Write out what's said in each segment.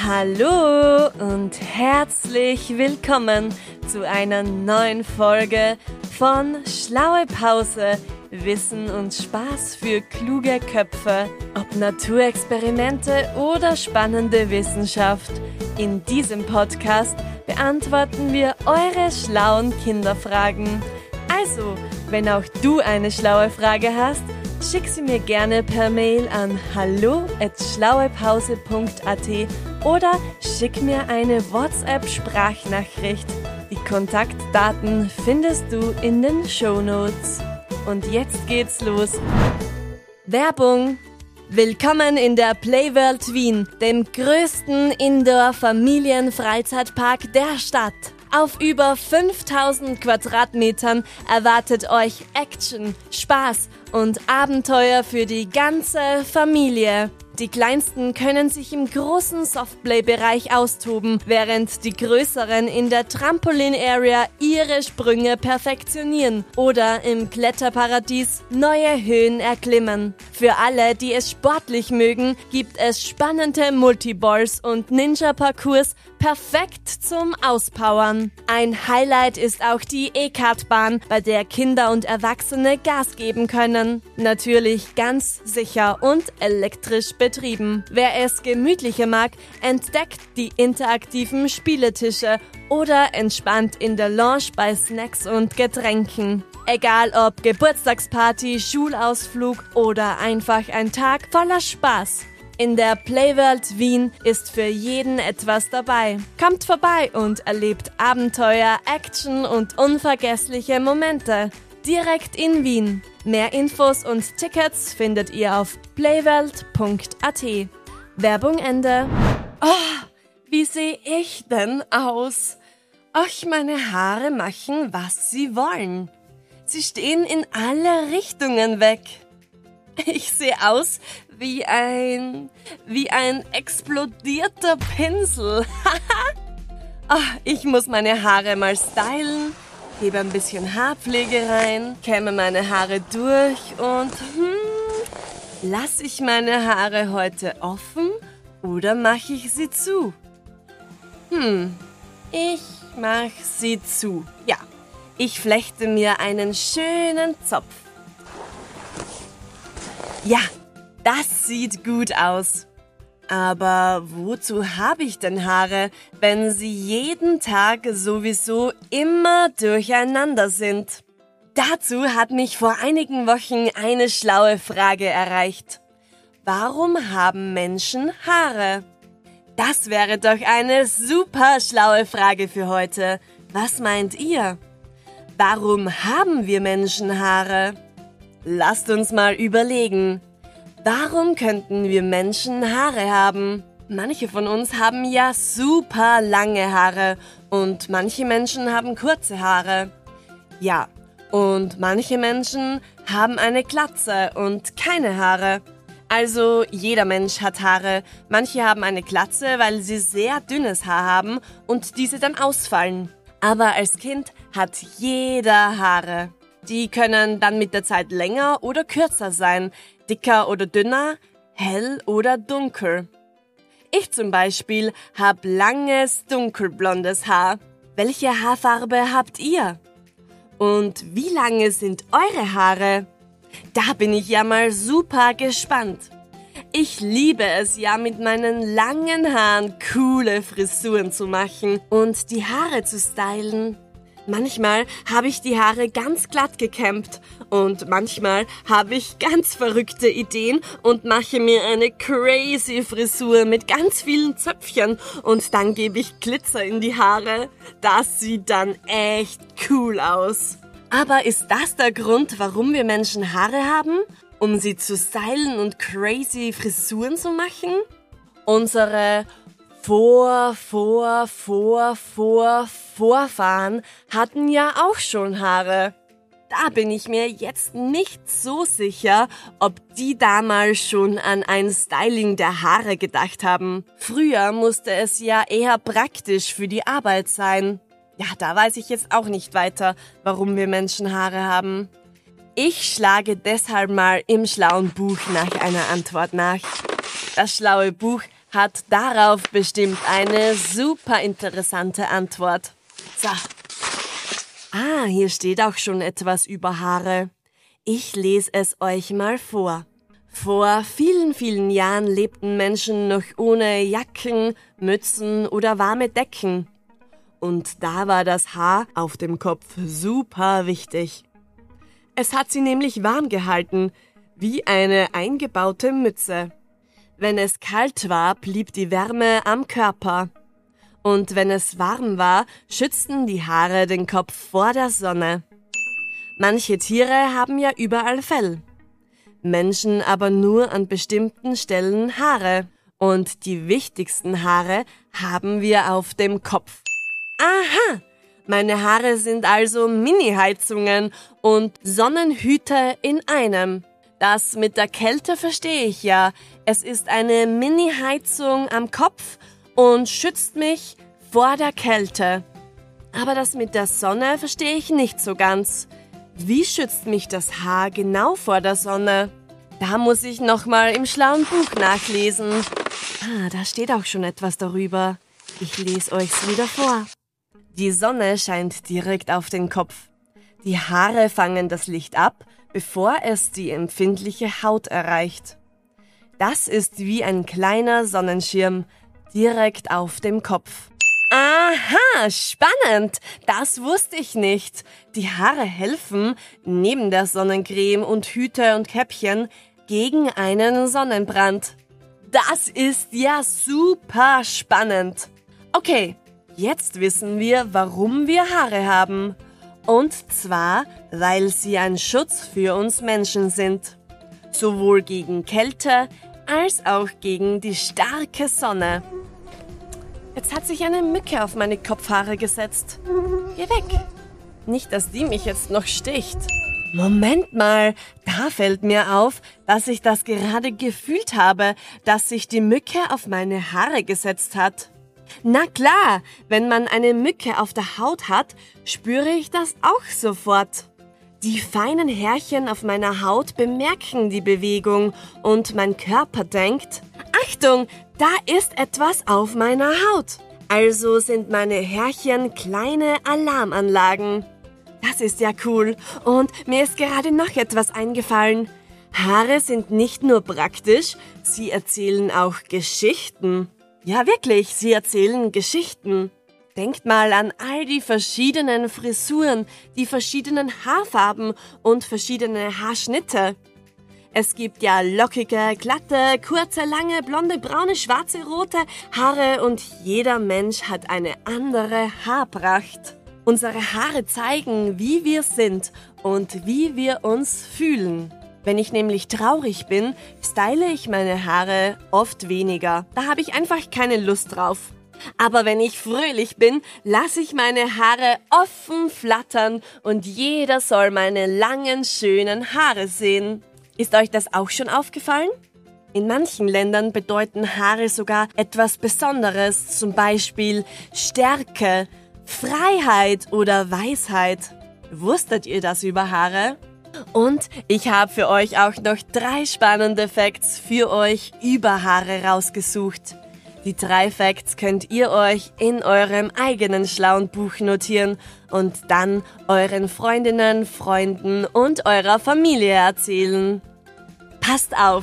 Hallo und herzlich willkommen zu einer neuen Folge von Schlaue Pause, Wissen und Spaß für kluge Köpfe. Ob Naturexperimente oder spannende Wissenschaft, in diesem Podcast beantworten wir eure schlauen Kinderfragen. Also, wenn auch du eine schlaue Frage hast, schick sie mir gerne per Mail an hallo@schlauepause.at oder schick mir eine WhatsApp-Sprachnachricht. Die Kontaktdaten findest du in den Shownotes. Und jetzt geht's los. Werbung! Willkommen in der Playworld Wien, dem größten Indoor-Familienfreizeitpark der Stadt. Auf über 5000 Quadratmetern erwartet euch Action, Spaß und Abenteuer für die ganze Familie. Die Kleinsten können sich im großen Softplay-Bereich austoben, während die Größeren in der Trampolin-Area ihre Sprünge perfektionieren oder im Kletterparadies neue Höhen erklimmen. Für alle, die es sportlich mögen, gibt es spannende Multiballs und Ninja-Parcours perfekt zum Auspowern. Ein Highlight ist auch die E-Kartbahn, bei der Kinder und Erwachsene Gas geben können. Natürlich ganz sicher und elektrisch betrieben. Wer es gemütlicher mag, entdeckt die interaktiven Spieletische oder entspannt in der Lounge bei Snacks und Getränken. Egal ob Geburtstagsparty, Schulausflug oder einfach ein Tag voller Spaß. In der Playworld Wien ist für jeden etwas dabei. Kommt vorbei und erlebt Abenteuer, Action und unvergessliche Momente. Direkt in Wien. Mehr Infos und Tickets findet ihr auf playworld.at. Werbung Ende. Oh, wie sehe ich denn aus? Och, meine Haare machen, was sie wollen. Sie stehen in alle Richtungen weg. Ich sehe aus wie ein explodierter Pinsel. Ich muss meine Haare mal stylen, gebe ein bisschen Haarpflege rein, kämme meine Haare durch und lasse ich meine Haare heute offen oder mache ich sie zu? Ich mache sie zu. Ja, ich flechte mir einen schönen Zopf. Ja, das sieht gut aus. Aber wozu habe ich denn Haare, wenn sie jeden Tag sowieso immer durcheinander sind? Dazu hat mich vor einigen Wochen eine schlaue Frage erreicht. Warum haben Menschen Haare? Das wäre doch eine super schlaue Frage für heute. Was meint ihr? Warum haben wir Menschen Haare? Lasst uns mal überlegen. Warum könnten wir Menschen Haare haben? Manche von uns haben ja super lange Haare und manche Menschen haben kurze Haare. Ja, und manche Menschen haben eine Glatze und keine Haare. Also jeder Mensch hat Haare. Manche haben eine Glatze, weil sie sehr dünnes Haar haben und diese dann ausfallen. Aber als Kind hat jeder Haare. Die können dann mit der Zeit länger oder kürzer sein, dicker oder dünner, hell oder dunkel. Ich zum Beispiel habe langes, dunkelblondes Haar. Welche Haarfarbe habt ihr? Und wie lange sind eure Haare? Da bin ich ja mal super gespannt. Ich liebe es ja, mit meinen langen Haaren coole Frisuren zu machen und die Haare zu stylen. Manchmal habe ich die Haare ganz glatt gekämmt und manchmal habe ich ganz verrückte Ideen und mache mir eine crazy Frisur mit ganz vielen Zöpfchen und dann gebe ich Glitzer in die Haare. Das sieht dann echt cool aus. Aber ist das der Grund, warum wir Menschen Haare haben? Um sie zu stylen und crazy Frisuren zu machen? Unsere Vorfahren hatten ja auch schon Haare. Da bin ich mir jetzt nicht so sicher, ob die damals schon an ein Styling der Haare gedacht haben. Früher musste es ja eher praktisch für die Arbeit sein. Ja, da weiß ich jetzt auch nicht weiter, warum wir Menschen Haare haben. Ich schlage deshalb mal im schlauen Buch nach einer Antwort nach. Das schlaue Buch hat darauf bestimmt eine super interessante Antwort. So. Hier steht auch schon etwas über Haare. Ich lese es euch mal vor. Vor vielen, vielen Jahren lebten Menschen noch ohne Jacken, Mützen oder warme Decken. Und da war das Haar auf dem Kopf super wichtig. Es hat sie nämlich warm gehalten, wie eine eingebaute Mütze. Wenn es kalt war, blieb die Wärme am Körper. Und wenn es warm war, schützten die Haare den Kopf vor der Sonne. Manche Tiere haben ja überall Fell. Menschen aber nur an bestimmten Stellen Haare. Und die wichtigsten Haare haben wir auf dem Kopf. Aha! Meine Haare sind also Mini-Heizungen und Sonnenhüte in einem. Das mit der Kälte verstehe ich ja. Es ist eine Mini-Heizung am Kopf und schützt mich vor der Kälte. Aber das mit der Sonne verstehe ich nicht so ganz. Wie schützt mich das Haar genau vor der Sonne? Da muss ich nochmal im schlauen Buch nachlesen. Da steht auch schon etwas darüber. Ich lese euch's wieder vor. Die Sonne scheint direkt auf den Kopf. Die Haare fangen das Licht ab, bevor es die empfindliche Haut erreicht. Das ist wie ein kleiner Sonnenschirm, direkt auf dem Kopf. Aha, spannend! Das wusste ich nicht. Die Haare helfen, neben der Sonnencreme und Hüte und Käppchen, gegen einen Sonnenbrand. Das ist ja super spannend. Okay, jetzt wissen wir, warum wir Haare haben. Und zwar, weil sie ein Schutz für uns Menschen sind. Sowohl gegen Kälte als auch gegen die starke Sonne. Jetzt hat sich eine Mücke auf meine Kopfhaare gesetzt. Geh weg. Nicht, dass die mich jetzt noch sticht. Moment mal, da fällt mir auf, dass ich das gerade gefühlt habe, dass sich die Mücke auf meine Haare gesetzt hat. Na klar, wenn man eine Mücke auf der Haut hat, spüre ich das auch sofort. Die feinen Härchen auf meiner Haut bemerken die Bewegung und mein Körper denkt, Achtung, da ist etwas auf meiner Haut. Also sind meine Härchen kleine Alarmanlagen. Das ist ja cool. Und mir ist gerade noch etwas eingefallen. Haare sind nicht nur praktisch, sie erzählen auch Geschichten. Ja, wirklich, sie erzählen Geschichten. Denkt mal an all die verschiedenen Frisuren, die verschiedenen Haarfarben und verschiedene Haarschnitte. Es gibt ja lockige, glatte, kurze, lange, blonde, braune, schwarze, rote Haare und jeder Mensch hat eine andere Haarpracht. Unsere Haare zeigen, wie wir sind und wie wir uns fühlen. Wenn ich nämlich traurig bin, style ich meine Haare oft weniger. Da habe ich einfach keine Lust drauf. Aber wenn ich fröhlich bin, lasse ich meine Haare offen flattern und jeder soll meine langen, schönen Haare sehen. Ist euch das auch schon aufgefallen? In manchen Ländern bedeuten Haare sogar etwas Besonderes, zum Beispiel Stärke, Freiheit oder Weisheit. Wusstet ihr das über Haare? Und ich habe für euch auch noch 3 spannende Facts für euch über Haare rausgesucht. Die 3 Facts könnt ihr euch in eurem eigenen schlauen Buch notieren und dann euren Freundinnen, Freunden und eurer Familie erzählen. Passt auf!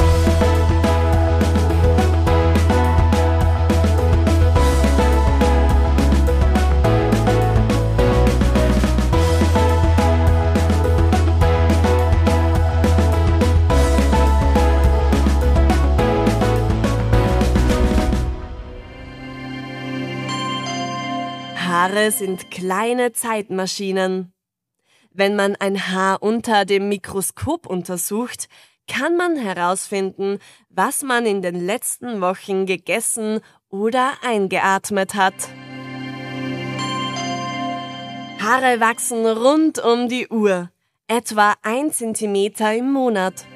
Haare sind kleine Zeitmaschinen. Wenn man ein Haar unter dem Mikroskop untersucht, kann man herausfinden, was man in den letzten Wochen gegessen oder eingeatmet hat. Haare wachsen rund um die Uhr, etwa 1 Zentimeter im Monat.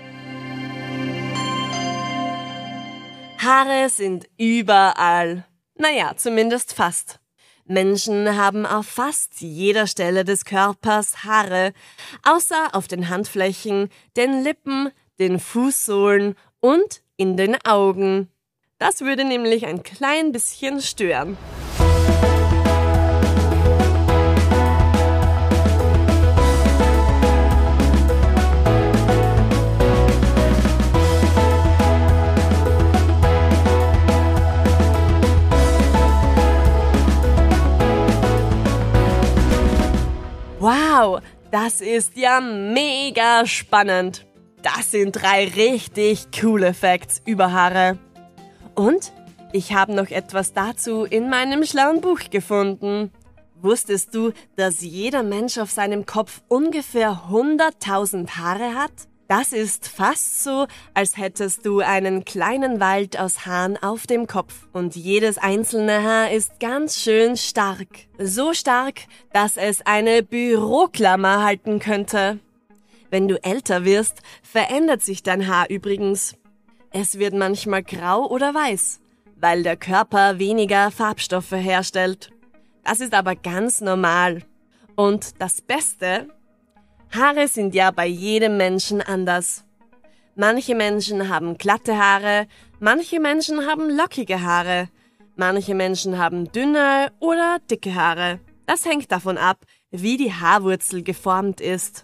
Haare sind überall. Naja, zumindest fast. Menschen haben auf fast jeder Stelle des Körpers Haare, außer auf den Handflächen, den Lippen, den Fußsohlen und in den Augen. Das würde nämlich ein klein bisschen stören. Wow, das ist ja mega spannend. Das sind 3 richtig coole Facts über Haare. Und ich habe noch etwas dazu in meinem schlauen Buch gefunden. Wusstest du, dass jeder Mensch auf seinem Kopf ungefähr 100.000 Haare hat? Das ist fast so, als hättest du einen kleinen Wald aus Haaren auf dem Kopf. Und jedes einzelne Haar ist ganz schön stark. So stark, dass es eine Büroklammer halten könnte. Wenn du älter wirst, verändert sich dein Haar übrigens. Es wird manchmal grau oder weiß, weil der Körper weniger Farbstoffe herstellt. Das ist aber ganz normal. Und das Beste: Haare sind ja bei jedem Menschen anders. Manche Menschen haben glatte Haare, manche Menschen haben lockige Haare, manche Menschen haben dünne oder dicke Haare. Das hängt davon ab, wie die Haarwurzel geformt ist.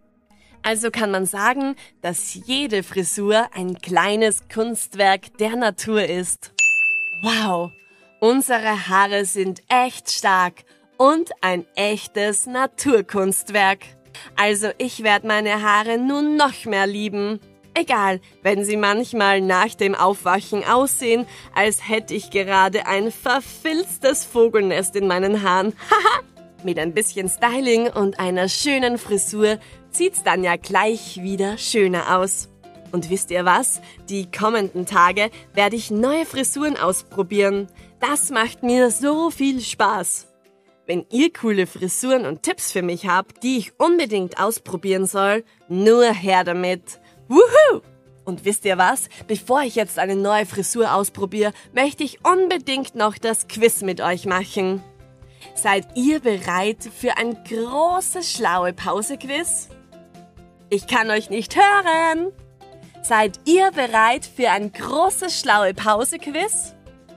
Also kann man sagen, dass jede Frisur ein kleines Kunstwerk der Natur ist. Wow, unsere Haare sind echt stark und ein echtes Naturkunstwerk. Also ich werde meine Haare nun noch mehr lieben. Egal, wenn sie manchmal nach dem Aufwachen aussehen, als hätte ich gerade ein verfilztes Vogelnest in meinen Haaren. Haha! Mit ein bisschen Styling und einer schönen Frisur sieht's dann ja gleich wieder schöner aus. Und wisst ihr was? Die kommenden Tage werde ich neue Frisuren ausprobieren. Das macht mir so viel Spaß. Wenn ihr coole Frisuren und Tipps für mich habt, die ich unbedingt ausprobieren soll, nur her damit. Wuhu! Und wisst ihr was? Bevor ich jetzt eine neue Frisur ausprobiere, möchte ich unbedingt noch das Quiz mit euch machen. Seid ihr bereit für ein großes schlaue Pause-Quiz? Ich kann euch nicht hören. Seid ihr bereit für ein großes schlaue Pause-Quiz?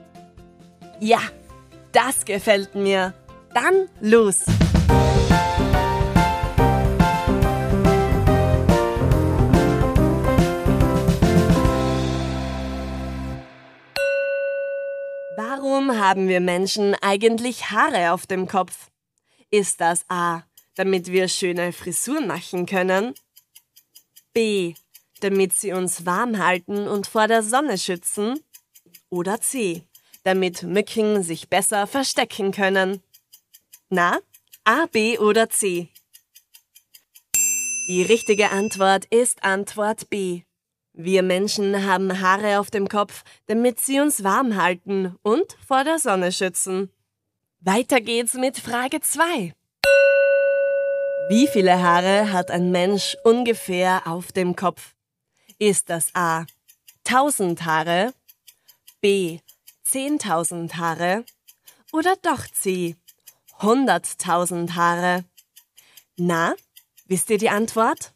Ja, das gefällt mir. Dann los! Warum haben wir Menschen eigentlich Haare auf dem Kopf? Ist das A, damit wir schöne Frisuren machen können? B, damit sie uns warm halten und vor der Sonne schützen? Oder C, damit Mücken sich besser verstecken können? Na, A, B oder C? Die richtige Antwort ist Antwort B. Wir Menschen haben Haare auf dem Kopf, damit sie uns warm halten und vor der Sonne schützen. Weiter geht's mit Frage 2. Wie viele Haare hat ein Mensch ungefähr auf dem Kopf? Ist das A, 1000 Haare, B, 10.000 Haare oder doch C, 100.000 Haare? Na, wisst ihr die Antwort?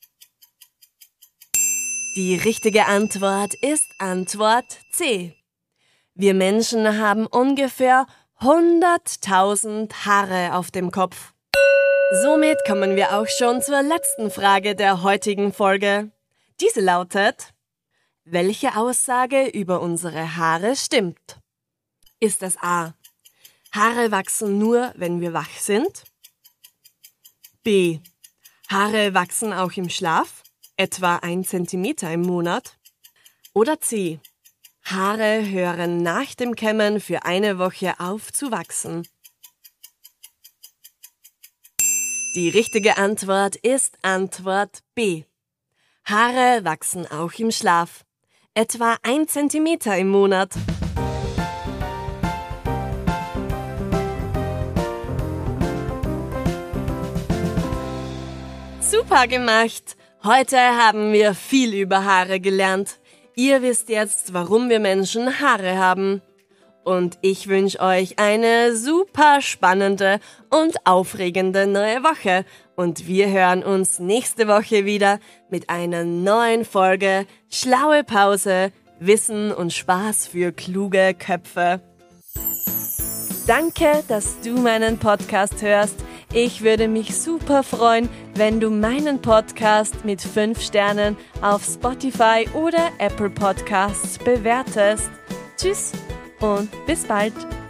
Die richtige Antwort ist Antwort C. Wir Menschen haben ungefähr 100.000 Haare auf dem Kopf. Somit kommen wir auch schon zur letzten Frage der heutigen Folge. Diese lautet: Welche Aussage über unsere Haare stimmt? Ist es A, Haare wachsen nur, wenn wir wach sind? B, Haare wachsen auch im Schlaf, etwa 1 Zentimeter im Monat? Oder C, Haare hören nach dem Kämmen für eine Woche auf zu wachsen? Die richtige Antwort ist Antwort B. Haare wachsen auch im Schlaf, etwa 1 Zentimeter im Monat. Super gemacht! Heute haben wir viel über Haare gelernt. Ihr wisst jetzt, warum wir Menschen Haare haben. Und ich wünsche euch eine super spannende und aufregende neue Woche. Und wir hören uns nächste Woche wieder mit einer neuen Folge Schlaue Pause, Wissen und Spaß für kluge Köpfe. Danke, dass du meinen Podcast hörst. Ich würde mich super freuen, wenn du meinen Podcast mit 5 Sternen auf Spotify oder Apple Podcasts bewertest. Tschüss und bis bald.